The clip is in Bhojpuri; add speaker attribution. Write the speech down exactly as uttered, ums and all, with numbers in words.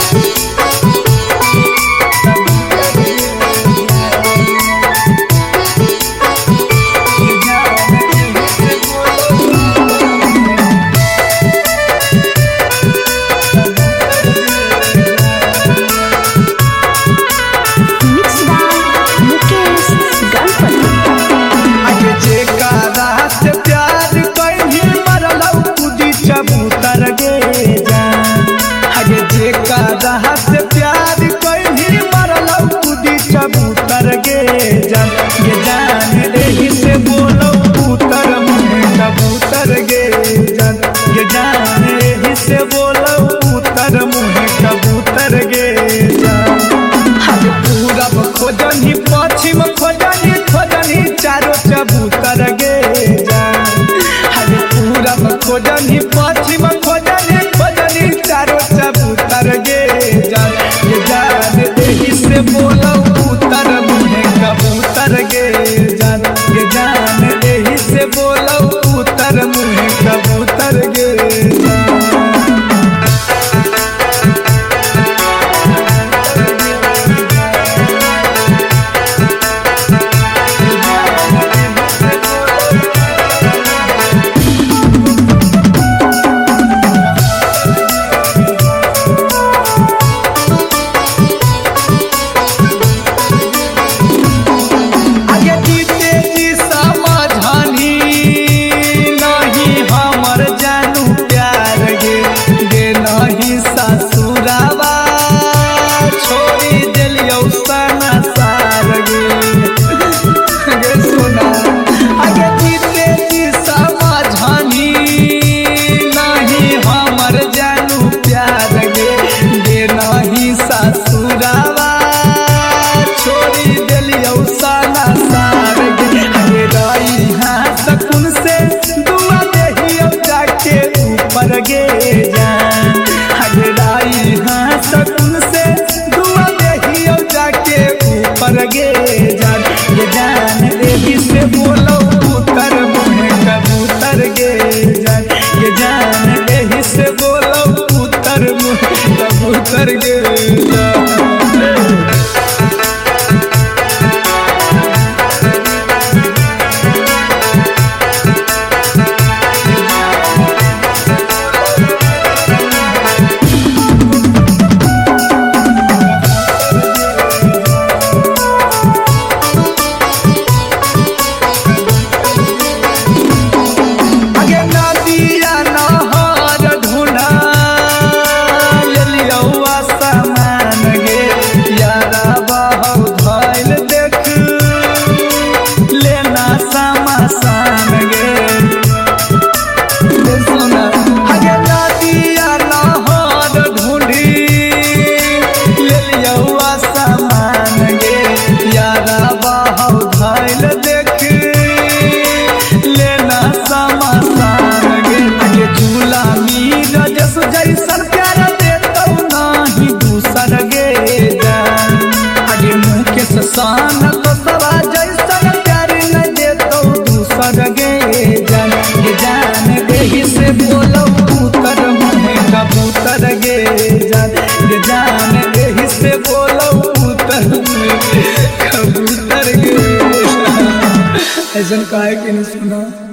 Speaker 1: से प्यार कहीं मरलौ कूदी कबूतर गे जान ये जान एही से बोलौ कबूतर मुहे कबूतर गे जान ये जान एही से बोलौ कबूतर मुहे कबूतर गे जान हम पूरब खोजनी पश्चिम खोजनी खोजनी चारों कबूतर गे जान हम पूरब खोजनी पश्चिम खोजनी खोजनी चारों कबूतर गे जान ये जान एही से बोलौ कबूतर मुहे कबूतर गे जान ये जान एही से बोलौ कबूतर मुहे कबूतर गे गे जान हगराई हाँ सकून से दुआ देहियो जाके ऊपर गे जान ये जान एही से बोलौ कबूतर मुहे कबूतर गे जान ये जान एही से बोलौ कबूतर मुहे कबूतर गे जान सान तो सवा जैसन प्यार न देतो दूसर गे जान ये जान एही से बोलौ कबूतर मुहे कबूतर गे जान ये जान एही से बोलौ कबूतर मुहे कबूतर गे ऐसन काहे के नहीं सुना।